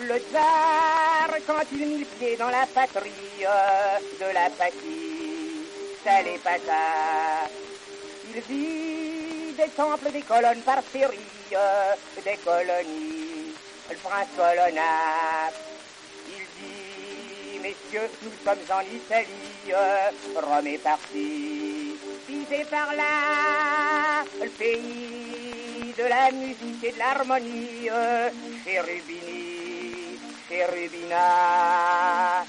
Le tsar, quand il mit le pied dans la patrie de la Pâquille, ça n'est pas ça. Il vit des temples, des colonnes par série, des colonies, le prince Colonna. Il dit, messieurs, nous sommes en Italie, Rome est parti, pisé par là, le pays de la musique et de l'harmonie, Cherubini, Cherubina.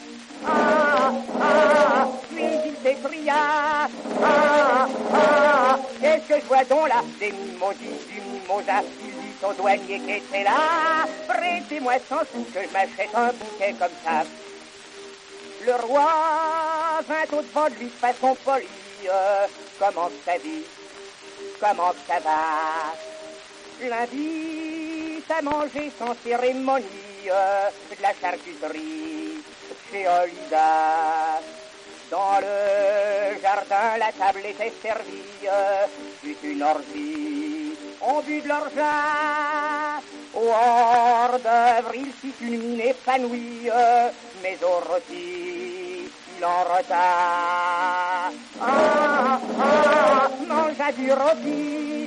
Puis il s'écria, qu'est-ce que je vois donc là, des mimosies, du mimosa. Il dit au douanier qui était là, prêtez-moi 100 sous que je m'achète un bouquet comme ça. Le roi vint au-devant de lui de façon polie, comment ça dit, comment ça va. L'invite à manger sans cérémonie, de la charcuterie chez Olida. Dans le jardin, la table était servie, fut une orgie. On but de l'orgeat, au hors d'œuvre, il fit une mine épanouie, mais au rôti, il en rota. Mangea du rôti,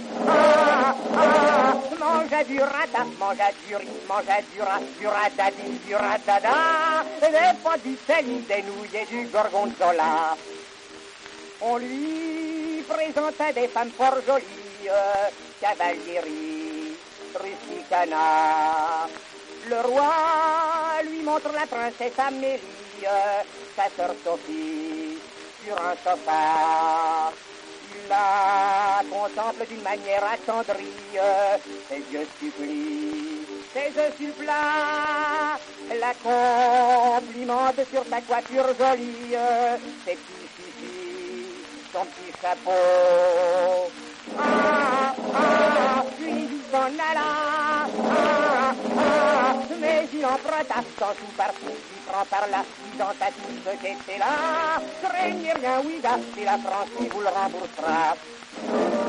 mangea du rata, mangea du riz, mangea du radadi, du radada, des pois d'Italie, des nouilles et du gorgonzola. On lui présenta des femmes fort jolies, cavalierie, rusticana. Le roi lui montre la princesse Amélie, sa sœur Sophie, sur un sofa. Il la contemple d'une manière attendrie, ses yeux supplient, ses yeux supplient, la complimente sur sa coiffure jolie, ses petits fifis, son petit chapeau. Puis il s'en alla, mais il emprunta 100 sous par-ci, il prend par-là, disant à tous ceux qui étaient là, craignez rien, oui, gars, c'est la France qui vous le remboursera.